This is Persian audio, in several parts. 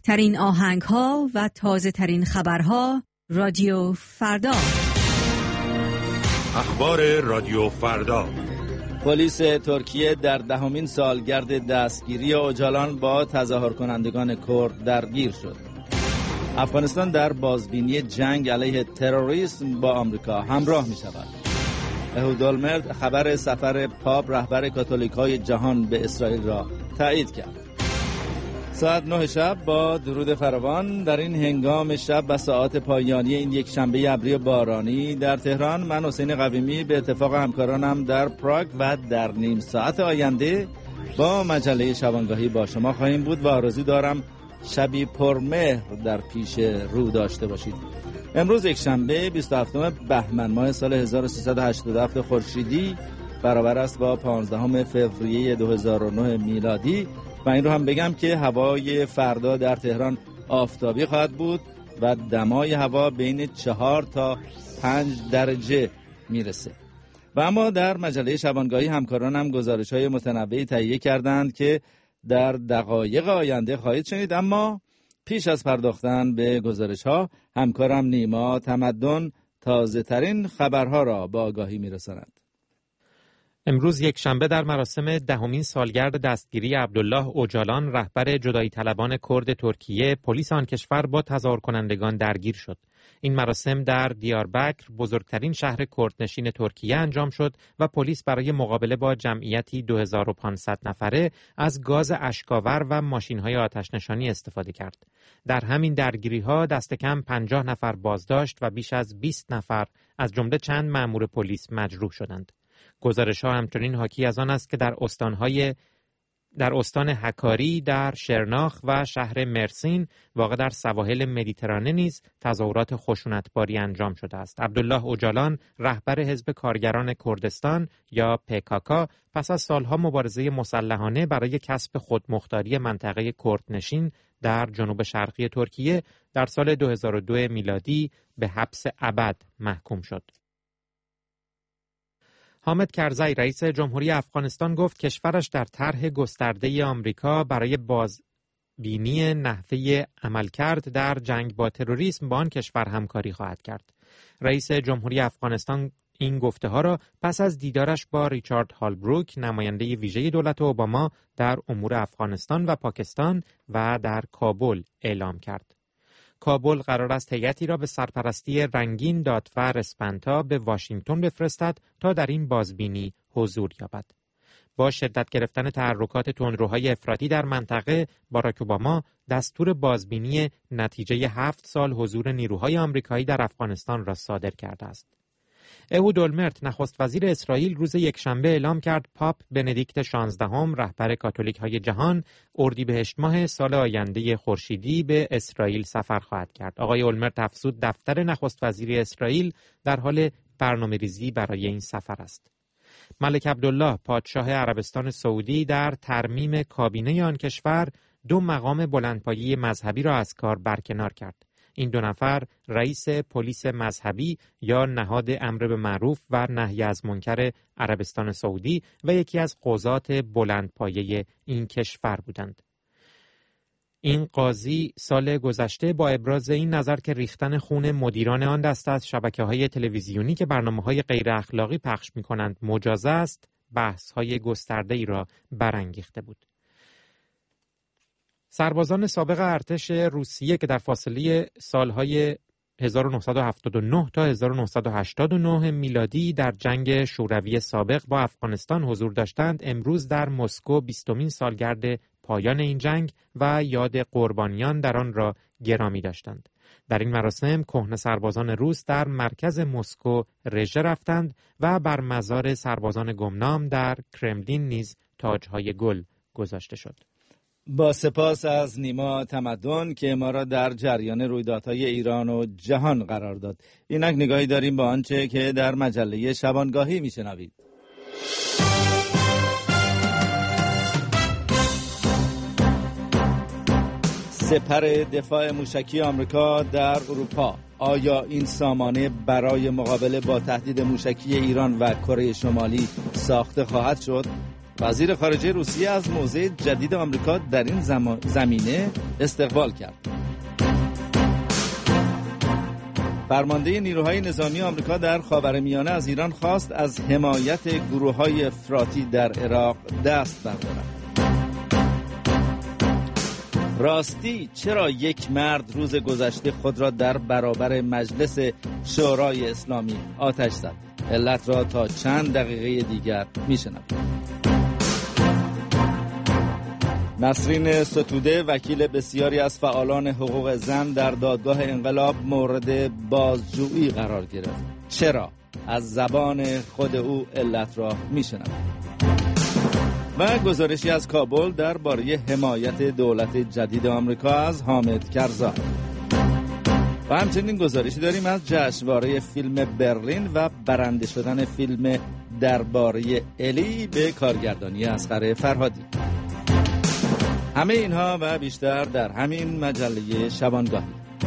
ترین آهنگ‌ها و تازه ترین خبرها رادیو فردا. اخبار رادیو فردا. پلیس ترکیه در 10مین سالگرد دستگیری اوجالان با تظاهر کنندگان کرد درگیر شد. افغانستان در بازبینی جنگ علیه تروریسم با آمریکا همراه می شود. اهود اولمرت خبر سفر پاپ رهبر کاتولیک‌های جهان به اسرائیل را تایید کرد. ساعت 9 شب با درود فراوان در این هنگام شب و ساعات پایانی این یک شنبه ابری بارانی در تهران، من حسین قویمی به اتفاق همکارانم در پراگ و در نیم ساعت آینده با مجله شبانگاهی با شما خواهیم بود و آرزو دارم شبی پرمهر در پیش رو داشته باشید. امروز یک شنبه 27 بهمن ماه سال 1387 خورشیدی برابر است با 15 فوریه 2009 میلادی و این رو هم بگم که هوای فردا در تهران آفتابی خواهد بود و دمای هوا بین 4 تا 5 درجه میرسه. و اما در مجله شبانگاهی همکارانم گزارش‌های متنوعی تهیه کردند که در دقایق آینده خواهید شنید، اما پیش از پرداختن به گزارش‌ها همکارم نیما تمدن تازه ترین خبرها را با آگاهی میرساند. امروز یک شنبه در مراسم 10مین سالگرد دستگیری عبدالله اوجالان رهبر جدایی طلبان کرد ترکیه، پلیس آن کشور با تظاهر کنندگان درگیر شد. این مراسم در دیاربکر، بزرگترین شهر کردنشین ترکیه انجام شد و پلیس برای مقابله با جمعیتی 2500 نفره از گاز اشک‌آور و ماشین‌های آتش‌نشانی استفاده کرد. در همین درگیری‌ها دست کم 50 نفر بازداشت و بیش از 20 نفر از جمله چند مأمور پلیس مجروح شدند. گزارش‌ها همچنین حاکی از آن است که در استان حکاری، در شرناخ و شهر مرسین واقع در سواحل مدیترانه نیز تظاهرات خشونتباری انجام شده است. عبدالله اوجالان رهبر حزب کارگران کردستان یا PKK پس از سالها مبارزه مسلحانه برای کسب خودمختاری منطقه کردنشین در جنوب شرقی ترکیه در سال 2002 میلادی به حبس ابد محکوم شد. حامد کرزی رئیس جمهوری افغانستان گفت کشورش در طرح گسترده آمریکا برای بازبینی نحوه عملکرد در جنگ با تروریسم با آن کشور همکاری خواهد کرد. رئیس جمهوری افغانستان این گفته ها را پس از دیدارش با ریچارد هالبروک، نماینده ویژه دولت اوباما در امور افغانستان و پاکستان و در کابل اعلام کرد. کابل قرار است هیئتی را به سرپرستی رنگین دادفر اسپنتا به واشنگتن بفرستد تا در این بازبینی حضور یابد. با شدت گرفتن تحرکات تندروهای افراطی در منطقه، باراک اوباما دستور بازبینی نتیجه 7 سال حضور نیروهای آمریکایی در افغانستان را صادر کرده است. اهود اولمرت نخست وزیر اسرائیل روز یکشنبه اعلام کرد پاپ بندیکت 16 رهبر کاتولیک‌های جهان اردیبهشت ماه سال آینده خورشیدی به اسرائیل سفر خواهد کرد. آقای اولمرت افزود دفتر نخست وزیر اسرائیل در حال برنامه‌ریزی برای این سفر است. ملک عبدالله پادشاه عربستان سعودی در ترمیم کابینه آن کشور 2 مقام بلندپایه مذهبی را از کار برکنار کرد. این 2 نفر رئیس پلیس مذهبی یا نهاد امر به معروف و نهی از منکر عربستان سعودی و یکی از قضات بلندپایه این کشور بودند. این قاضی سال گذشته با ابراز این نظر که ریختن خون مدیران آن دسته از شبکه‌های تلویزیونی که برنامه‌های غیر اخلاقی پخش می‌کنند مجاز است، بحث‌های گسترده‌ای را برانگیخته بود. سربازان سابق ارتش روسیه که در فاصله سالهای 1979 تا 1989 میلادی در جنگ شوروی سابق با افغانستان حضور داشتند، امروز در مسکو 20مین سالگرد پایان این جنگ و یاد قربانیان در آن را گرامی داشتند. در این مراسم کهنه سربازان روس در مرکز مسکو رژه رفتند و بر مزار سربازان گمنام در کرملین نیز تاج‌های گل گذاشته شد. با سپاس از نیما تمدن که ما را در جریان رویدادهای ایران و جهان قرار داد. اینک نگاهی داریم با آنچه که در مجله شبانگاهی میشنوید. سپر دفاع موشکی آمریکا در اروپا، آیا این سامانه برای مقابله با تهدید موشکی ایران و کره شمالی ساخته خواهد شد؟ وزیر خارجه روسیه از موضع جدید آمریکا در این زمینه استقبال کرد. فرمانده نیروهای نظامی آمریکا در خاورمیانه از ایران خواست از حمایت گروه‌های افراطی در عراق دست بردارد. راستی چرا یک مرد روز گذشته خود را در برابر مجلس شورای اسلامی آتش زد؟ علت را تا چند دقیقه دیگر میشنویم. نسرین ستوده وکیل بسیاری از فعالان حقوق زن در دادگاه انقلاب مورد بازجویی قرار گرفت. چرا؟ از زبان خود او علت را میشنویم. و گزارشی از کابل درباره حمایت دولت جدید آمریکا از حامد کرزای. و همچنین گزارشی داریم از جشنواره فیلم برلین و برنده شدن فیلم درباره الی به کارگردانی اصغر فرهادی. همه اینها و بیشتر در همین مجله شبانگاهی.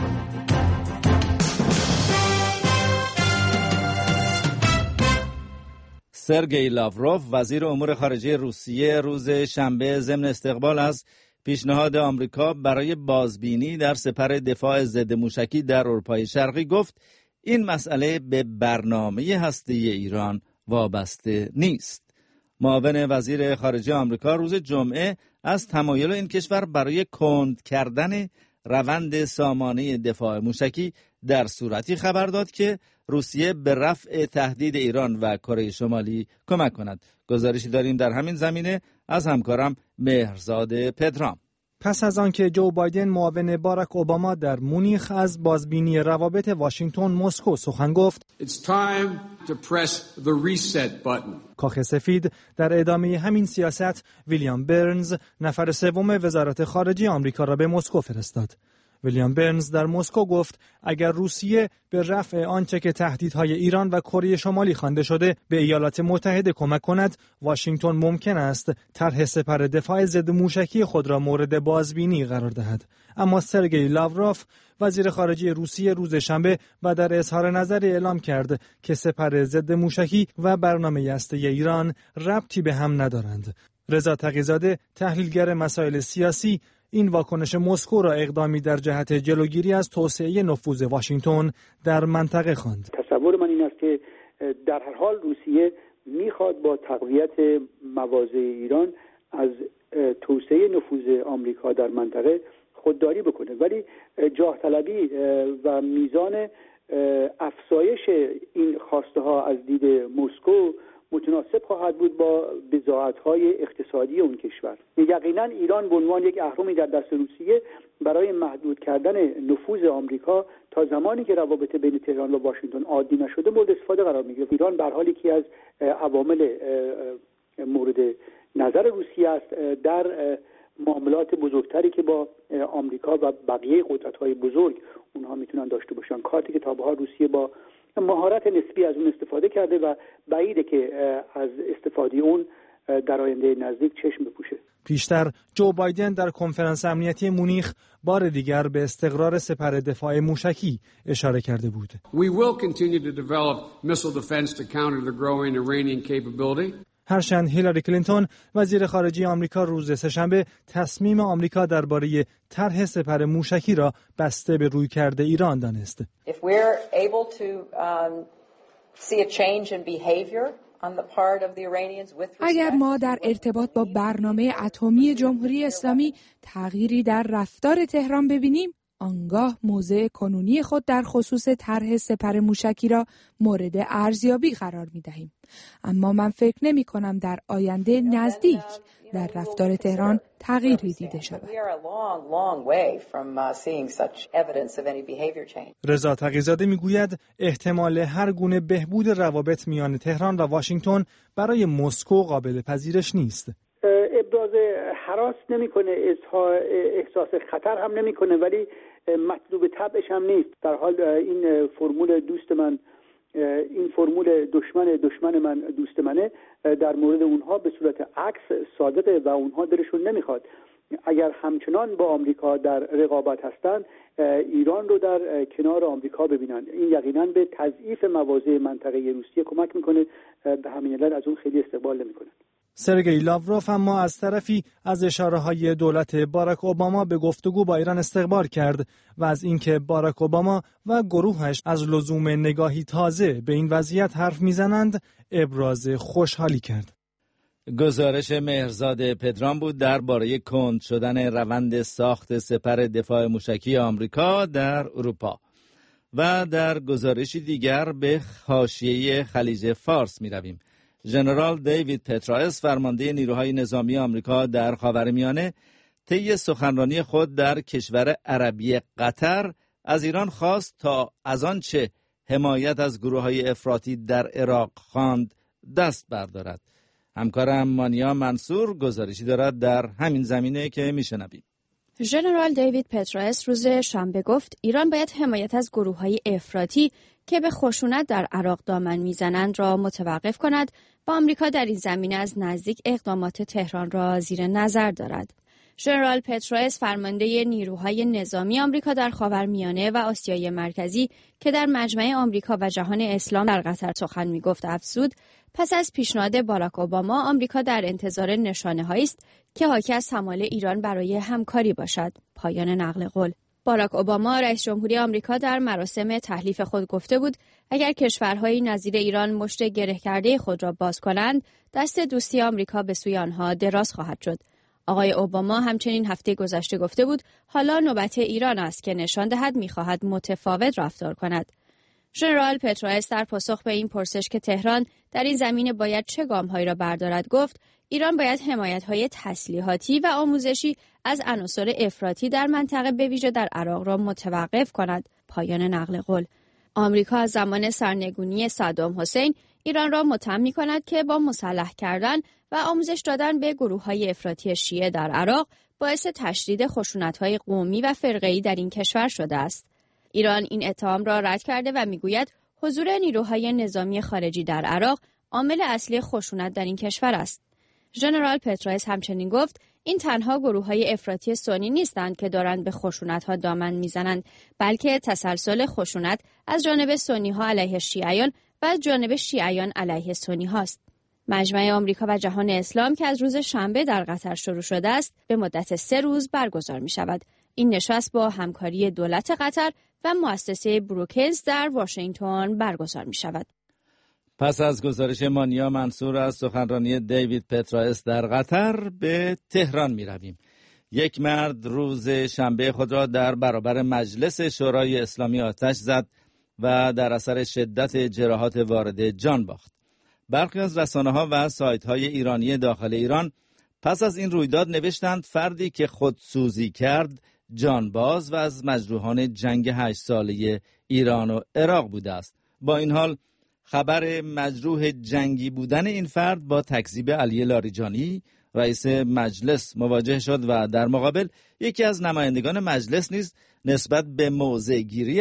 سرگئی لاوروف وزیر امور خارجه روسیه روز شنبه ضمن استقبال از پیشنهاد آمریکا برای بازبینی در سپر دفاع ضد موشکی در اروپای شرقی گفت این مسئله به برنامه هسته‌ای ایران وابسته نیست. معاون وزیر خارجه آمریکا روز جمعه از تمایل این کشور برای کند کردن روند سامانه دفاع موشکی در صورتی خبر داد که روسیه به رفع تهدید ایران و کره شمالی کمک کند. گزارشی داریم در همین زمینه از همکارم مهرزاد پدرام. پس از آنکه جو بایدن معاون باراک اوباما در مونیخ از بازبینی روابط واشنگتن مسکو سخن گفت، کاخ سفید در ادامه همین سیاست ویلیام برنز نفر سوم وزارت خارجه آمریکا را به مسکو فرستاد. ویلیام برنز در مسکو گفت اگر روسیه به رفع آنچه که تهدیدهای ایران و کره شمالی خوانده شده به ایالات متحده کمک کند، واشنگتن ممکن است طرح سپر دفاع ضد موشکی خود را مورد بازبینی قرار دهد. اما سرگئی لاوروف وزیر خارجه روسیه روز شنبه و در اظهار نظر اعلام کرد که سپر ضد موشکی و برنامه هسته‌ای ایران ربطی به هم ندارند. رضا تقی‌زاده تحلیلگر مسائل سیاسی این واکنش مسکو را اقدامی در جهت جلوگیری از توسعه نفوذ واشنگتن در منطقه خواند. تصور من این است که در هر حال روسیه میخواد با تقویت مواضع ایران از توسعه نفوذ آمریکا در منطقه خودداری بکنه، ولی جاه طلبی و میزان افزایش این خواسته ها از دید مسکو متناسب خواهد بود با بضاعت‌های اقتصادی اون کشور. یقینا ایران به عنوان یک اهرمی در دست روسیه برای محدود کردن نفوذ آمریکا تا زمانی که روابط بین تهران و واشنگتن عادی نشده مورد استفاده قرار می‌گیره. ایران به هر حال یکی از عوامل مورد نظر روسیه است در معاملات بزرگتری که با آمریکا و بقیه قدرت‌های بزرگ اونها میتونن داشته باشن. کارتی که تا به حال روسیه با مهارت نسبی از اون استفاده کرده و بعیده که از استفاده اون در آینده نزدیک چشم بپوشه. پیشتر جو بایدن در کنفرانس امنیتی مونیخ بار دیگر به استقرار سپر دفاع موشکی اشاره کرده بود. We will continue to develop missile defense to counter the growing Iranian capability. هرچند هیلاری کلینتون وزیر خارجه آمریکا روز سه‌شنبه تصمیم آمریکا درباره طرح سپر موشکی را بسته به رویکرد ایران دانست. اگر ما در ارتباط با برنامه اتمی جمهوری اسلامی تغییری در رفتار تهران ببینیم، آنگاه موضع کنونی خود در خصوص طرح سپر موشکی را مورد ارزیابی قرار می‌دهیم. اما من فکر نمی‌کنم در آینده نزدیک در رفتار تهران تغییری دیده شود. رضا تقی‌زاده میگوید احتمال هر گونه بهبود روابط میان تهران و واشنگتن برای مسکو قابل پذیرش نیست. ابراز هراس نمی‌کنه، احساس خطر هم نمی‌کنه، ولی مطلوب طبعش هم نیست. در حال این فرمول دوست من، این فرمول دشمن من دوست منه، در مورد اونها به صورت عکس صادقه و اونها دلشون نمیخواد. اگر همچنان با آمریکا در رقابت هستن، ایران رو در کنار آمریکا ببینن. این یقینا به تضعیف مواضع منطقه روسیه کمک میکنه، به همین علت از اون خیلی استقبال نمیکنن. سرگئی لاوروف اما از طرفی از اشاره‌های دولت باراک اوباما به گفتگو با ایران استقبال کرد و از اینکه باراک اوباما و گروهش از لزوم نگاهی تازه به این وضعیت حرف میزنند ابراز خوشحالی کرد. گزارش مهرزاد پدرام بود درباره کند شدن روند ساخت سپر دفاع موشکی آمریکا در اروپا. و در گزارشی دیگر به حاشیه خلیج فارس می رویم. ژنرال دیوید پترائس فرمانده نیروهای نظامی آمریکا در خاورمیانه طی سخنرانی خود در کشور عربی قطر از ایران خواست تا از آنچه حمایت از گروه‌های افراطی در عراق خواند دست بردارد. همکارم مانیا منصور گزارشی دارد در همین زمینه که میشنویم. ژنرال دیوید پترائس روز شنبه گفت ایران باید حمایت از گروه‌های افراطی که به خشونت در عراق دامن میزنند را متوقف کند و آمریکا در این زمینه از نزدیک اقدامات تهران را زیر نظر دارد. ژنرال پترائس فرمانده نیروهای نظامی آمریکا در خاورمیانه و آسیای مرکزی که در مجمع آمریکا و جهان اسلام در قطر سخن می‌گفت افزود پس از پیشنهاد باراک اوباما آمریکا در انتظار نشانه‌هایی است که حاکی از تمایل ایران برای همکاری باشد. پایان نقل قول. باراک اوباما رئیس جمهوری آمریکا در مراسم تحلیف خود گفته بود اگر کشورهای نظیر ایران مشت گره کرده خود را باز کنند دست دوستی آمریکا به سوی آنها دراز خواهد شد. آقای اوباما همچنین هفته گذشته گفته بود حالا نوبت ایران است که نشان دهد می‌خواهد متفاوت رفتار کند. ژنرال پترائس در پاسخ به این پرسش که تهران در این زمینه باید چه گام‌هایی را بردارد گفت ایران باید حمایت‌های تسلیحاتی و آموزشی از عناصر افراطی در منطقه به ویژه در عراق را متوقف کند. پایان نقل قول. آمریکا از زمان سرنگونی صدام حسین ایران را متهم می‌کند که با مسلح کردن و آموزش دادن به گروه‌های افراطی شیعه در عراق باعث تشدید خشونت‌های قومی و فرقه‌ای در این کشور شده است. ایران این اتهام را رد کرده و می‌گوید حضور نیروهای نظامی خارجی در عراق عامل اصلی خشونت در این کشور است. ژنرال پترائس همچنین گفت این تنها گروه‌های افراطی سنی نیستند که دارند به خشونت‌ها دامن می‌زنند، بلکه تسلسل خشونت از جانب سنی‌ها علیه شیعیان و از جانب شیعیان علیه سنی‌هاست. مجمع آمریکا و جهان اسلام که از روز شنبه در قطر شروع شده است، به مدت 3 روز برگزار می‌شود. این نشست با همکاری دولت قطر و مؤسسه بروکینز در واشنگتن برگزار می‌شود. پس از گزارش مانیا منصور از سخنرانی دیوید پترائس در قطر به تهران می رویم. یک مرد روز شنبه خود را در برابر مجلس شورای اسلامی آتش زد و در اثر شدت جراحات وارد جان باخت. برخی از رسانه‌ها و سایت‌های ایرانی داخل ایران پس از این رویداد نوشتند فردی که خودسوزی کرد جانباز و از مجروحان جنگ 8 ساله ایران و عراق بوده است. با این حال خبر مجروح جنگی بودن این فرد با تکذیب علی لاریجانی رئیس مجلس مواجه شد و در مقابل یکی از نمایندگان مجلس نیز نسبت به موضع گیری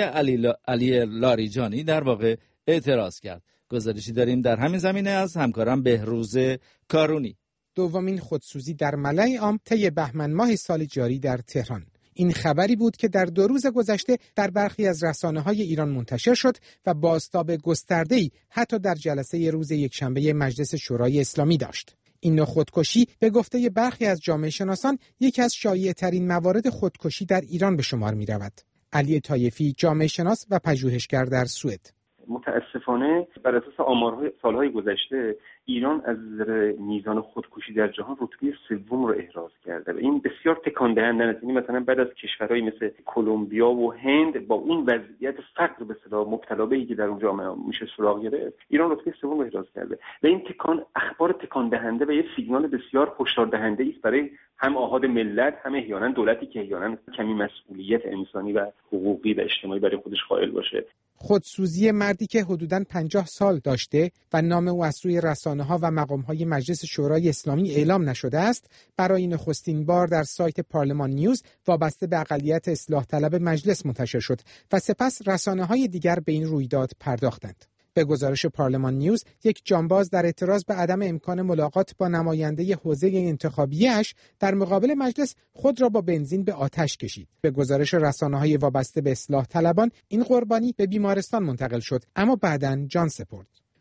علی لاریجانی در واقع اعتراض کرد. گزارشی داریم در همین زمینه از همکارم بهروز کارونی. دومین خودسوزی در ملأ عام طی بهمن ماه سال جاری در تهران. این خبری بود که در 2 روز گذشته در برخی از رسانه‌های ایران منتشر شد و بازتاب گسترده‌ای حتی در جلسه روز یکشنبه مجلس شورای اسلامی داشت. این نوع خودکشی به گفته برخی از جامعه شناسان یکی از شایع‌ترین موارد خودکشی در ایران به شمار می‌رود. علی طایفی، جامعه شناس و پژوهشگر در سوئد: متاسفانه بر اساس آمارهای سالهای گذشته ایران از میزان خودکشی در جهان رتبه 3 رو احراز کرده و این بسیار تکان دهنده است. یعنی مثلا بعد از کشورهای مثل کلمبیا و هند با اون وضعیت فقر به اصطلاح مبتلا بهی که در اون جامعه میشه سراغ گرفت، ایران رتبه 3 رو احراز کرده و این اخبار تکان دهنده و یه سیگنال بسیار هشدار دهنده است برای هم آحاد ملت، هم احیانا دولتی که احیانا کمی مسئولیت انسانی و حقوقی و اجتماعی برای خودش قائل باشه. خودسوزی مردی که حدوداً 50 سال داشته و نام او از سوی رسانه‌ها و مقام‌های مجلس شورای اسلامی اعلام نشده است، برای نخستین بار در سایت پارلمان نیوز وابسته به اقلیت اصلاح طلب مجلس منتشر شد و سپس رسانه‌های دیگر به این رویداد پرداختند. به گزارش پارلمان نیوز، یک جانباز در اعتراض به عدم امکان ملاقات با نماینده حوزه انتخابیه‌اش در مقابل مجلس خود را با بنزین به آتش کشید. به گزارش رسانه‌های وابسته به اصلاح طلبان، این قربانی به بیمارستان منتقل شد اما بعداً جان سپرد.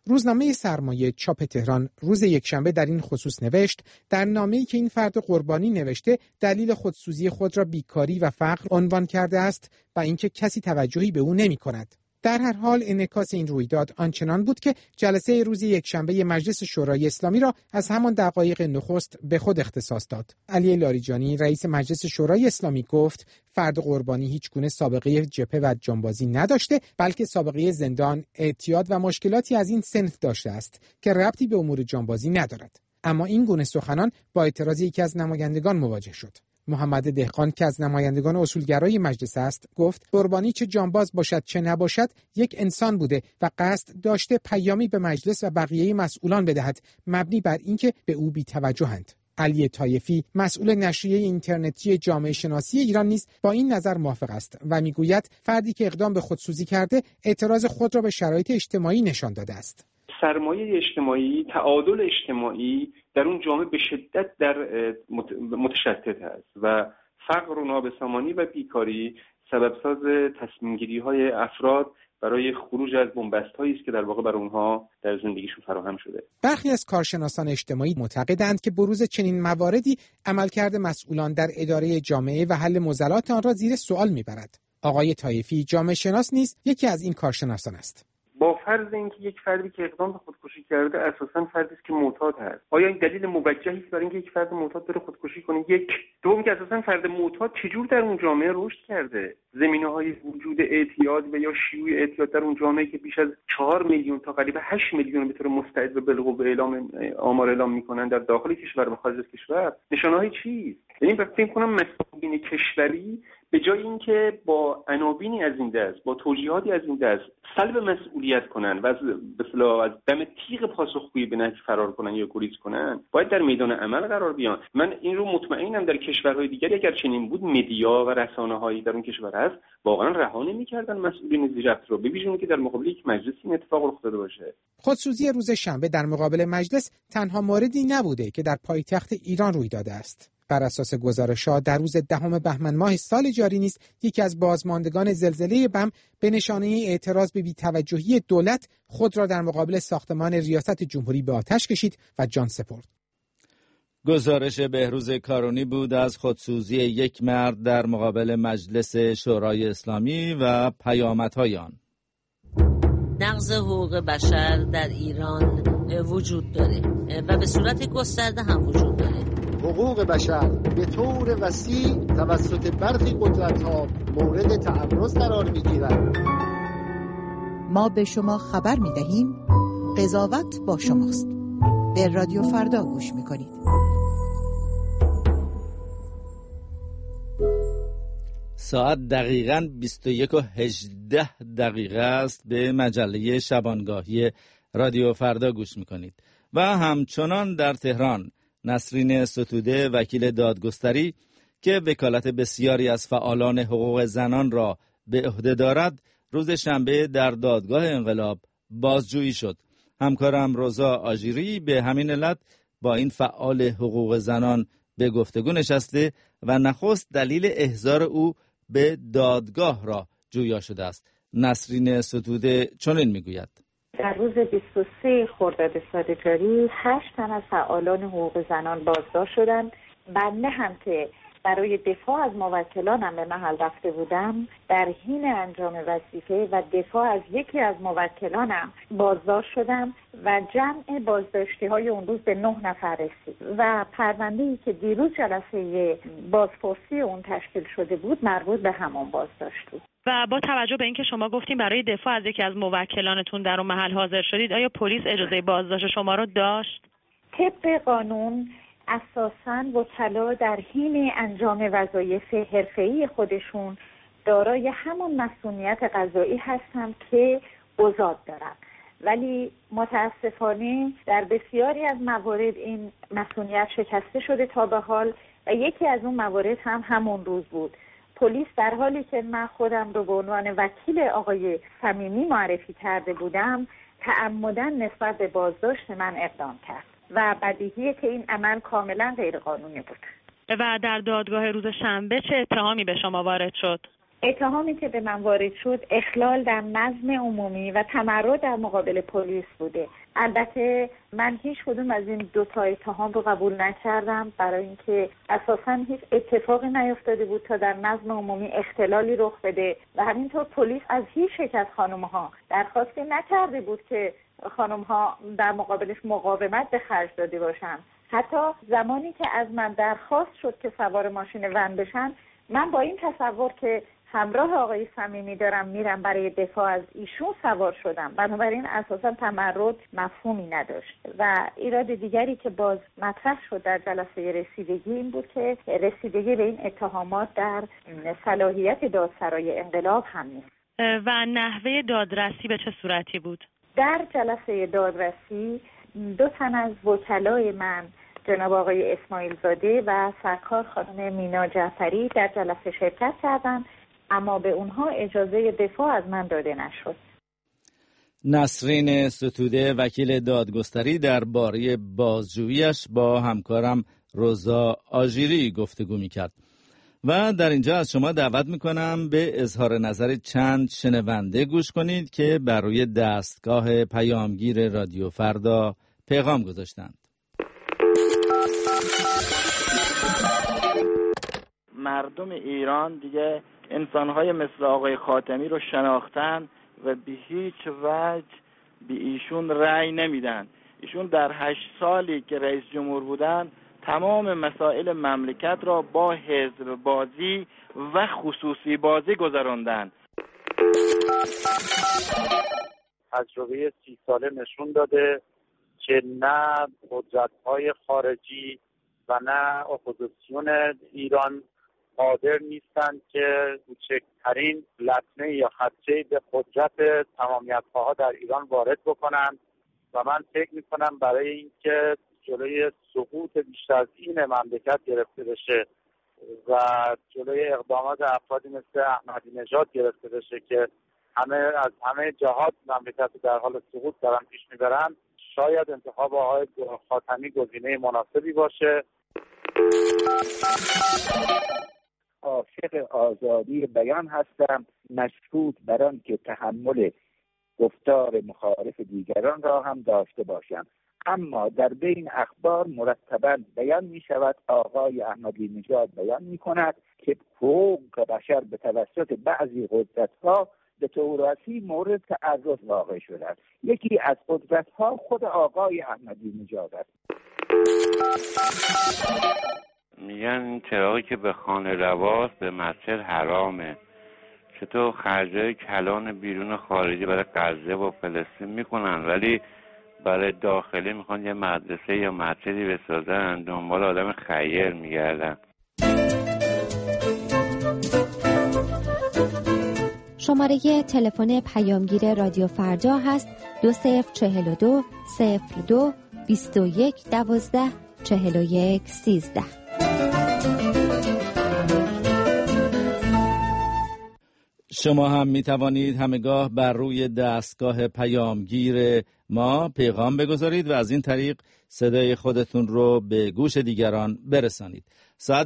روزنامه سرمایه چاپ تهران روز یکشنبه در این خصوص نوشت در نامه‌ای که این فرد قربانی نوشته دلیل خودسوزی خود را بیکاری و فقر عنوان کرده است و اینکه کسی توجهی به او نمی‌کند. در هر حال انعکاس این رویداد آنچنان بود که جلسه روز یکشنبه مجلس شورای اسلامی را از همان دقایق نخست به خود اختصاص داد. علی لاریجانی رئیس مجلس شورای اسلامی گفت فرد قربانی هیچ گونه سابقه جبهه و جانبازی نداشته بلکه سابقه زندان، اعتیاد و مشکلاتی از این صنف داشته است که ربطی به امور جانبازی ندارد. اما این گونه سخنان با اعتراض یکی از نمایندگان مواجه شد. محمد دهقان که از نمایندگان اصولگرای مجلس است گفت قربانی چه جانباز باشد چه نباشد یک انسان بوده و قصد داشته پیامی به مجلس و بقیه مسئولان بدهد مبنی بر اینکه به او بی‌توجهند. علی طایفی مسئول نشریه اینترنتی جامعه شناسی ایران نیز با این نظر موافق است و میگوید فردی که اقدام به خودسوزی کرده اعتراض خود را به شرایط اجتماعی نشان داده است. سرمایه اجتماعی، تعادل اجتماعی در اون جامعه به شدت در متشتت است و فقر و نابسامانی و بیکاری سببساز تصمیم‌گیری‌های افراد برای خروج از بنبست‌هایی است که در واقع برای اونها در زندگیشون فراهم شده. برخی از کارشناسان اجتماعی معتقدند که بروز چنین مواردی عملکرد مسئولان در اداره جامعه و حل معضلات آن را زیر سوال می‌برد. آقای طایفی جامعه شناس نیز یکی از این کارشناسان است. با فرض اینکه یک فردی که اقدام به خودکشی کرده اساساً فردی است که معتاد هست، آیا این دلیل موجهی است برای اینکه یک فرد معتاد بره خودکشی کنه؟ یک دوم که اساساً فرد معتاد چجور در اون جامعه رشد کرده؟ زمینه‌های وجود اعتیاد و یا شیوع اعتیاد در اون جامعه که بیش از 4 میلیون تا قریب 8 میلیون به طور مستعد به بالغ اعلام آمار اعلام می‌کنن در داخل کشور و خارج از کشور، نشانه‌های چیست؟ یعنی فکر می‌کنم مسئولین کشوری به جای اینکه با عناوینی از این دست، با توجیهاتی از این دست سلب مسئولیت کنن و از دم تیغ پاسخگویی به نحوی فرار کنن یا گریز کنن، باید در میدان عمل قرار بیان. من این رو مطمئنم در کشورهای دیگر اگر چنین بود مدیا و رسانه‌هایی در اون کشور هست واقعا رها نمی‌کردن مسئولین زیرفت رو، ببینون که در مقابل یک مجلس این اتفاق رخ داده باشه. خودسوزی روز شنبه در مقابل مجلس تنها موردی نبوده که در پایتخت ایران روی داده است. بر اساس گزارش‌ها در روز 10 بهمن ماه سال جاری نیز یکی از بازماندگان زلزله بم به نشانه اعتراض به بی‌توجهی دولت خود را در مقابل ساختمان ریاست جمهوری به آتش کشید و جان سپرد. گزارش بهروز کارونی بود از خودسوزی یک مرد در مقابل مجلس شورای اسلامی و پیامدهای آن. نقض حقوق بشر در ایران وجود داره و به صورت گسترده هم وجود داره. حقوق بشر به طور وسیع توسط برخی قدرت‌ها مورد تعرض قرار می‌گیرد. ما به شما خبر می‌دهیم قضاوت با شماست. به رادیو فردا گوش می‌کنید. ساعت دقیقاً 21:18 است. به مجله شبانگاهی رادیو فردا گوش می‌کنید و همچنان در تهران نسرین ستوده وکیل دادگستری که وکالت بسیاری از فعالان حقوق زنان را به عهده دارد روز شنبه در دادگاه انقلاب بازجویی شد. همکارم روزا آژیری به همین علت با این فعال حقوق زنان به گفتگو نشسته و نخست دلیل احضار او به دادگاه را جویا شده است. نسرین ستوده چنین میگوید: در روز 23 خرداد سال جاری 8 تن از فعالان حقوق زنان بازداشت شدند. بنده هم که برای دفاع از موکلانم به محل رفته بودم در حین انجام وظیفه و دفاع از یکی از موکلانم بازداشت شدم و جمع بازداشتی‌های اون روز به 9 نفر رسید و پرونده‌ای که دیروز جلسه بازپرسی اون تشکیل شده بود مربوط به همان بازداشت بود. و با توجه به اینکه شما گفتیم برای دفاع از یکی از موکلانتون در اون محل حاضر شدید، آیا پلیس اجازه بازداشت شما رو داشت؟ طبق قانون اساساً وکلا در حین انجام وظایف حرفه‌ای خودشون دارای همون مسئولیت قضایی هستن که قضات دارن، ولی متاسفانه در بسیاری از موارد این مسئولیت شکسته شده تا به حال و یکی از اون موارد هم همون روز بود. پلیس در حالی که من خودم رو به عنوان وکیل آقای صمیمی معرفی کرده بودم تعمداً نسبت به بازداشت من اقدام کرد و بدیهیه که این عمل کاملا غیر قانونی بود. و در دادگاه روز شنبه چه اتهامی به شما وارد شد؟ اتهامی که به من وارد شد اخلال در نظم عمومی و تمرد در مقابل پلیس بوده. البته من هیچ کدوم از این دو تا اتهام رو قبول نکردم، برای اینکه اساساً هیچ اتفاقی نیفتاده بود تا در نظم عمومی اختلالی رخ بده و همینطور پلیس از هیچ یک از خانم‌ها درخواستی نکرده بود که خانم‌ها در مقابلش مقاومت به خرج داده باشن. حتی زمانی که از من درخواست شد که سوار ماشین ون بشن، من با این تصور که همراه آقای صمیمی دارم میرم برای دفاع از ایشون سوار شدم. بنابراین اساسا تمرد مفهومی نداشت. و ایراد دیگری که باز مطرح شد در جلسه رسیدگی این بود که رسیدگی به این اتهامات در صلاحیت دادسرای انقلاب هم نیست. و نحوه دادرسی به چه صورتی بود؟ در جلسه دادرسی 2 تن از وکلای من، جناب آقای اسماعیل زاده و سرکار خانم مینا جعفری، در جلسه شرکت کردند، اما به اونها اجازه دفاع از من داده نشد. نسرین ستوده وکیل دادگستری درباره بازجوییش با همکارم روزا آژیری گفتگو می‌کرد. و در اینجا از شما دعوت می‌کنم به اظهار نظر چند شنونده گوش کنید که بر روی دستگاه پیامگیر رادیو فردا پیغام گذاشتند. مردم ایران دیگه انسان‌های مثل آقای خاتمی رو شناختن و به هیچ وجه به ایشون رأی نمیدن. ایشون در 8 سالی که رئیس جمهور بودن تمام مسائل مملکت را با حزب بازی و خصوصی بازی گذراندن. تجربه 30 ساله نشون داده که نه قدرت‌های خارجی و نه اپوزیسیون ایران قادر نیستند که کوچکترین لطمه یا خدشه به قدرت تمامیت‌خواها در ایران وارد بکنند و من فکر می‌کنم برای اینکه جلوی سقوط بیشتر از این مملکت گرفته بشه و جلوی اقدامات افرادی مثل احمدی نژاد گرفته بشه که از همه جهات مملکت در حال سقوط دارن پیش میبرن، شاید انتخاب آقای خاتمی گزینه مناسبی باشه. عاشق آزادی بیان هستم، مشروط بر آن که تحمل گفتار مخالف دیگران را هم داشته باشم. اما در بین اخبار مرتباً بیان می شود، آقای احمدی نژاد بیان می کند که حقوق بشر به توسط بعضی قدرت‌ها به طور وسیع مورد تعرض واقع شده است. یکی از قدرت‌ها خود آقای احمدی نژاد است. میگن این چراغی که به خانه رواست به مسجد حرامه. چطور خرجای کلان بیرون خارجی برای غزه و فلسطین میکنن ولی برای داخلی میخوان یه مدرسه یا مسجدی بسازن، دنبال آدم خیر میگردن. شماره تلفن پیامگیر رادیو فردا هست 2042 02 21 12 41 13. شما هم می توانید همگاه بر روی دستگاه پیامگیر ما پیغام بگذارید و از این طریق صدای خودتون رو به گوش دیگران برسانید. ساعت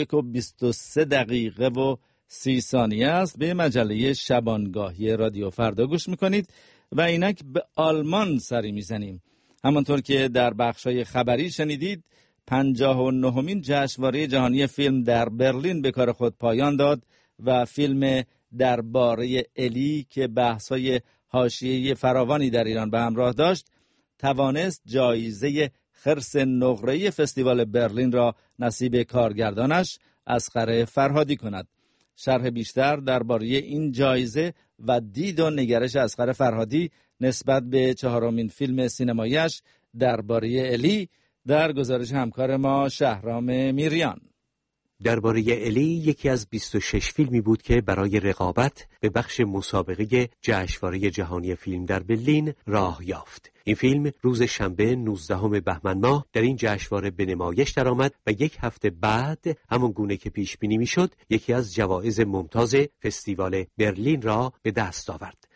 21:23 است. به مجله شبانگاهی رادیو فردا گوش میکنید و اینک به آلمان سری میزنیم. همانطور که در بخشای خبری شنیدید 59مین جشنواره جهانی فیلم در برلین به کار خود پایان داد و فیلم درباره الی که بحث‌های حاشیه‌ای فراوانی در ایران به همراه داشت توانست جایزه خرس نقره‌ای فستیوال برلین را نصیب کارگردانش اصغر فرهادی کند. شرح بیشتر درباره این جایزه و دید و نگرش اصغر فرهادی نسبت به 4مین فیلم سینمایی‌اش درباره الی در گزارش همکار ما شهرام میریان. درباره الی یکی از 26 فیلمی بود که برای رقابت به بخش مسابقه جشنواره جهانی فیلم در برلین راه یافت. این فیلم روز شنبه 19 بهمن ماه در این جشنواره به نمایش درآمد و یک هفته بعد همون گونه که پیش بینی میشد یکی از جوایز ممتاز فستیوال برلین را به دست آورد.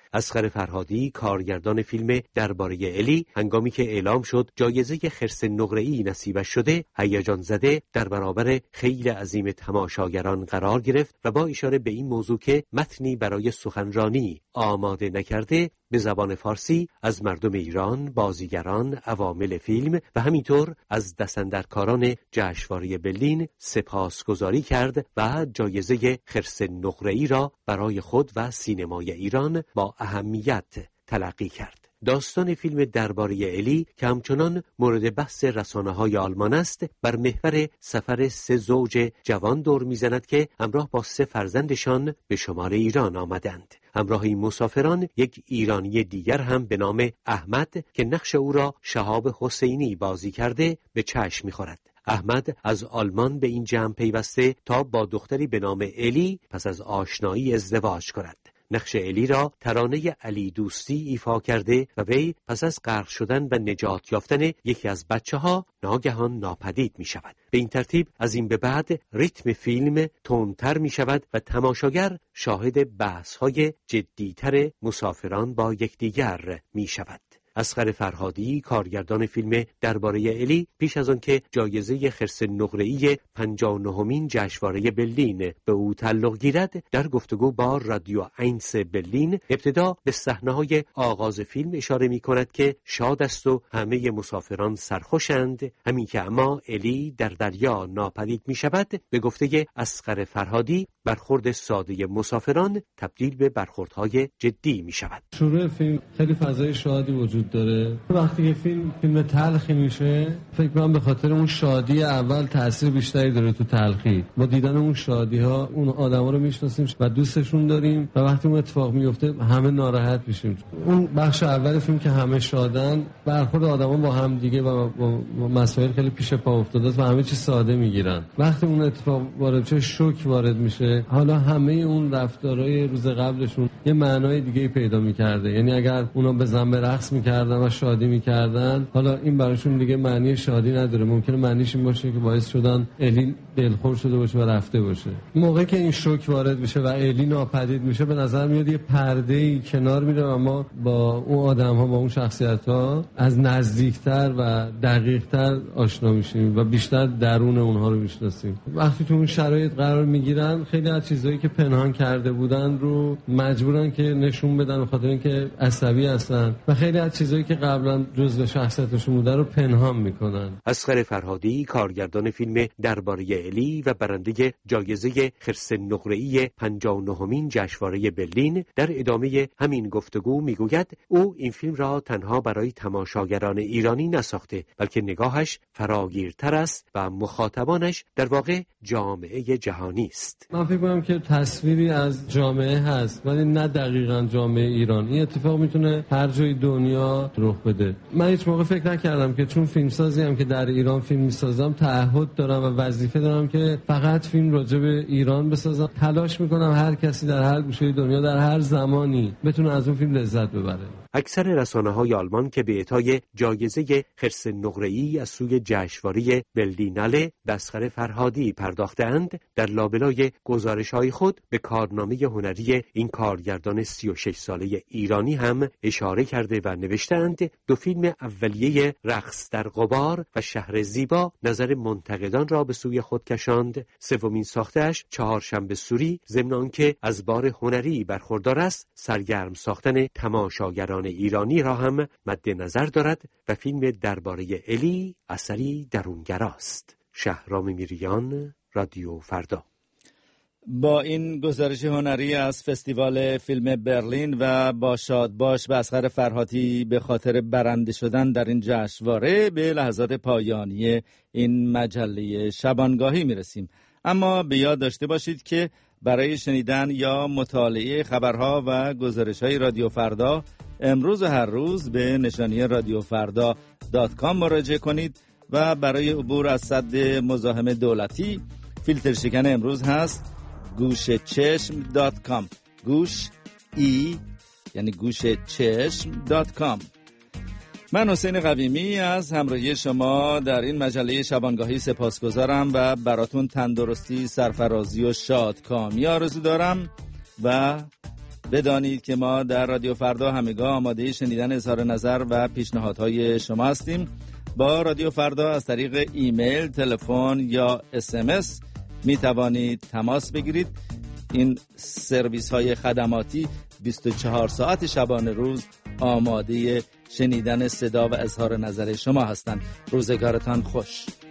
اصغر فرهادی کارگردان فیلم درباره الی هنگامی که اعلام شد جایزه خرس نقره‌ای نصیبش شده هیجان زده در برابر خیل عظیم تماشاگران قرار گرفت و با اشاره به این موضوع که متنی برای سخنرانی آماده نکرده به زبان فارسی از مردم ایران، بازیگران، عوامل فیلم و همینطور از دستاندرکاران جشنواره برلین سپاسگزاری کرد و جایزه خرس نقره‌ای را برای خود و سینمای ایران با اهمیت تلقی کرد. داستان فیلم درباره الی که همچنان مورد بحث رسانه‌های آلمان است بر محور سفر 3 زوج جوان دور می‌زند که همراه با 3 فرزندشان به شمال ایران آمدند. همراه این مسافران یک ایرانی دیگر هم به نام احمد که نقش او را شهاب حسینی بازی کرده به چشم می‌خورد. احمد از آلمان به این جمع پیوسته تا با دختری به نام الی پس از آشنایی ازدواج کند. نقش الی را ترانه علی دوستی ایفا کرده و وی پس از غرق شدن و نجات یافتن یکی از بچه‌ها ناگهان ناپدید می شود. به این ترتیب از این به بعد ریتم فیلم تندتر می شود و تماشاگر شاهد بحث‌های جدی‌تر مسافران با یکدیگر می شود. اصغر فرهادی کارگردان فیلم درباره الی پیش از آن که جایزه خرس نقره‌ای 59مین جشنواره برلین به او تعلق گیرد در گفتگو با رادیو اینس برلین ابتدا به صحنه‌های آغاز فیلم اشاره می‌کند که شاد است و همه مسافران سرخوشند، همین که اما الی در دریا ناپدید می‌شود. به گفته اصغر فرهادی برخورد ساده مسافران تبدیل به برخوردهای جدی می‌شود. شروع فیلم خیلی فضای شادی وجود داره. وقتی که فیلم تلخی میشه فکر کنم به خاطر اون شادی اول تاثیر بیشتری داره تو تلخی. با دیدن اون شادی ها اون آدما رو میشناسیم و دوستشون داریم و وقتی اون اتفاق میفته همه ناراحت میشیم. اون بخش اول فیلم که همه شادن برخورد آدما با هم دیگه و با مسائل خیلی پیش پا افتاده و همه چی ساده میگیرن. وقتی اون اتفاق وارد چه شوک وارد میشه حالا همه اون رفتارهای روز قبلشون یه معنای دیگه پیدا میکرده. یعنی اگر اونا به ذنب رقص میکردن و شادی میکردن حالا این براشون دیگه معنی شادی نداره. ممکنه معنیش این باشه که باعث شدن الی دلخور شده باشه و رفته باشه. موقعی که این شوک وارد میشه و الی ناپدید میشه به نظر میاد یه پرده‌ای کنار میره و ما با اون آدم‌ها با اون شخصیت‌ها از نزدیکتر و دقیق‌تر آشنا میشیم و بیشتر درون اونها رو میشناسیم. وقتی تو اون شرایط قرار میگیرن خیلی از چیزایی که پنهان کرده بودن رو مجبورن که نشون بدن به خاطر اینکه عصبی هستن و خیلی از چیزایی که قبلا جزء شخصیتشون بوده رو پنهان میکنن. اصغر فرهادی کارگردان فیلم درباره الی و برنده جایزه خرس نقره‌ای 59مین جشنواره برلین در ادامه همین گفتگو میگوید او این فیلم را تنها برای تماشاگران ایرانی نساخته بلکه نگاهش فراگیرتر است و مخاطبانش در واقع جامعه جهانی است. من فکر کنم که تصویری از جامعه هست ولی نه دقیقاً جامعه ایران. این اتفاق میتونه هر جای دنیا رخ بده. من هیچ موقع فکر نکردم که چون فیلمسازی هم که در ایران فیلم میسازم تعهد دارم و وظیفه دارم که فقط فیلم راجع به ایران بسازم. تلاش میکنم هر کسی در هر گوشه دنیا در هر زمانی بتونه از اون فیلم لذت ببره. اکثر رسانه‌های آلمان که به اعطای جایزه خرس نقره‌ای از سوی جشنواره برلیناله به اصغر فرهادی پرداختند در لابلای گزارش‌های خود به کارنامه هنری این کارگردان 36 ساله ایرانی هم اشاره کرده و نوشتند دو فیلم اولیه رقص در غبار و شهر زیبا نظر منتقدان را به سوی خود کشاند. سومین ساخته‌اش چهارشنبه سوری ضمن آنکه از بار هنری برخوردار است سرگرم ساختن تماشاگران ایرانی را هم مد نظر دارد و فیلم درباره الی اثری درونگراست. شهرام میریان، رادیو فردا. با این گزارش هنری از فستیوال فیلم برلین و با شادباش به اصغر فرهادی به خاطر برنده شدن در این جشنواره به لحظات پایانی این مجله شبانگاهی میرسیم. اما به یاد داشته باشید که برای شنیدن یا مطالعه خبرها و گزارش‌های رادیو فردا امروز و هر روز به نشانی radiofrda.com مراجعه کنید و برای عبور از سد مزاحم دولتی فیلتر شکن امروز هست گوشچشم.com. گوش ای یعنی گوشچشم.com. من حسین قویمی از همراهی شما در این مجله شبانگاهی سپاسگزارم و براتون تندرستی، سرفرازی و شادکامی آرزو دارم و بدانید که ما در رادیو فردا همگاه آماده شنیدن اظهار نظر و پیشنهادهای شما هستیم. با رادیو فردا از طریق ایمیل، تلفن یا SMS می توانید تماس بگیرید. این سرویس های خدماتی 24 ساعت شبانه روز آماده شنیدن صدا و اظهار نظر شما هستند. روزگارتان خوش.